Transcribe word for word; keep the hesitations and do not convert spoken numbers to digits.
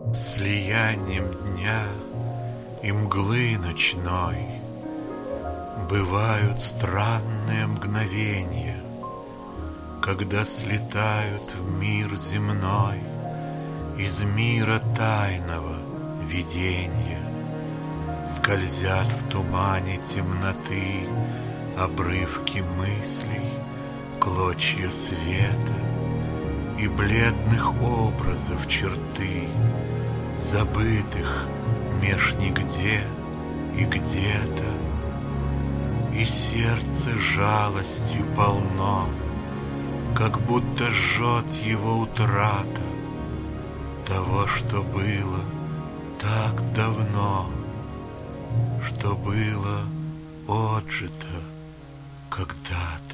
Слиянием дня и мглы ночной бывают странные мгновенья, когда слетают в мир земной из мира тайного видения. Скользят в тумане темноты обрывки мыслей, клочья света и бледных образов черты, забытых меж нигде и где-то. И сердце жалостью полно, как будто жжет его утрата того, что было так давно, что было отжито когда-то.